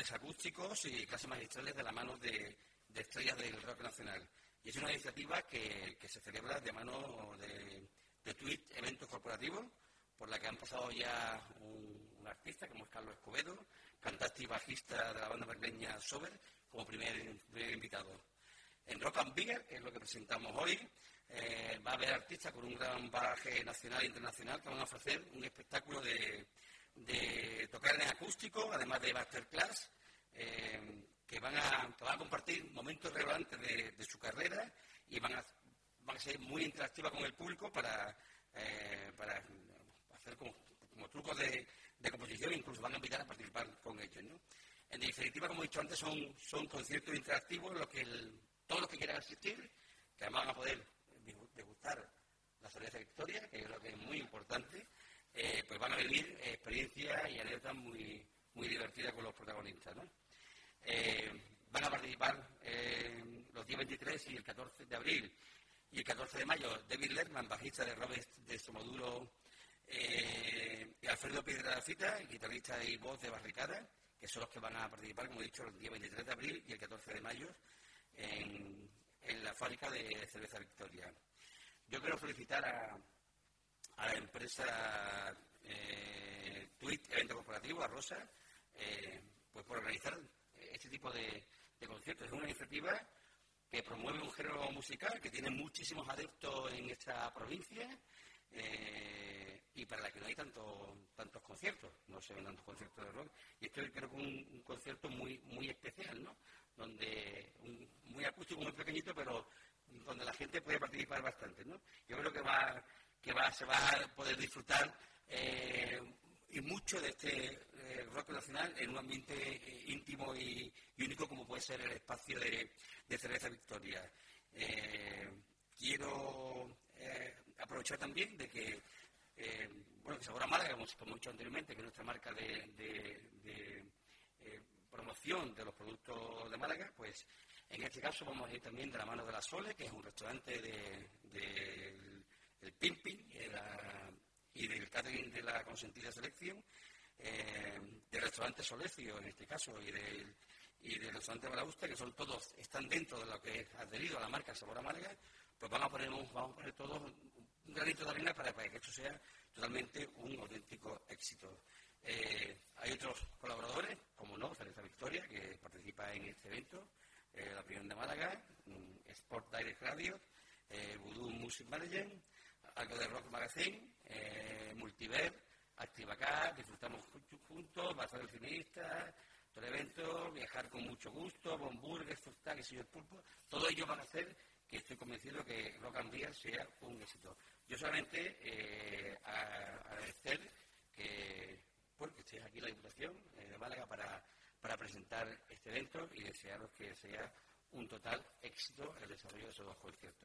conciertos acústicos y clases magistrales de la mano de estrellas del rock nacional. Y es una iniciativa que se celebra de mano de Tweet Eventos Corporativos, por la que han pasado ya un artista como es Carlos Escobedo, cantante y bajista de la banda madrileña Sober, como primer invitado. En Rock and Beer, que es lo que presentamos hoy, va a haber artistas con un gran bagaje nacional e internacional que van a ofrecer un espectáculo de tocar en acústico, además de masterclass, que van a compartir momentos relevantes de su carrera y van a ser muy interactivas con el público para hacer como trucos de composición, incluso van a invitar a participar con ellos, ¿no? En definitiva, como he dicho antes, son conciertos interactivos en los que todos los que quieran asistir, que además van a poder degustar la cerveza Victoria, que es lo que es muy importante, pues van a vivir experiencias y anécdotas muy, muy divertidas con los protagonistas, ¿no? Van a participar los días 23 y el 14 de abril y el 14 de mayo David Lerman, bajista de Robert de Somoduro, y Alfredo Piedrafita, guitarrista y voz de Barricada, que son los que van a participar, como he dicho, el día 23 de abril y el 14 de mayo en la fábrica de cerveza Victoria. Yo quiero felicitar a la empresa Tweet Evento Corporativo, a Rosa, pues por organizar este tipo de conciertos. Es una iniciativa que promueve un género musical que tiene muchísimos adeptos en esta provincia, y para la que no hay tantos conciertos, no se ven tantos conciertos de rock, y esto creo que es un concierto muy, muy especial, ¿no? Donde muy acústico, muy pequeñito, pero donde la gente puede participar bastante, ¿no? Yo creo que se va a poder disfrutar y mucho de este rock nacional en un ambiente íntimo y único como puede ser el espacio de Cerveza Victoria. Quiero aprovechar también de que que Sabor a Málaga, como he dicho anteriormente, que es nuestra marca de promoción de los productos de Málaga, pues en este caso vamos a ir también de la mano de La Sole, que es un restaurante del Pimping y del catering de la consentida selección, del restaurante Solecio en este caso y del restaurante Balausta, que son todos, están dentro de lo que es adherido a la marca Sabor a Málaga. Pues vamos a poner todos un granito de arena para que esto sea totalmente un auténtico éxito. Hay otros colaboradores, como no, Cerveza Victoria, que participa en este evento, La Opinión de Málaga, Sport Direct Radio, Voodoo Music Manager, algo de Rock Magazine, Multiver, Activacar, Disfrutamos Juntos, Bazar del Cineasta, todo el evento, Viajar con Mucho Gusto, Bomburger, Frutal, que soy el pulpo, todo ello van a hacer que estoy convencido que Rock and Beer sea un éxito. Yo solamente agradecer que estéis aquí en la Diputación de Málaga para presentar este evento y desearos que sea un total éxito el desarrollo de esos dos conciertos.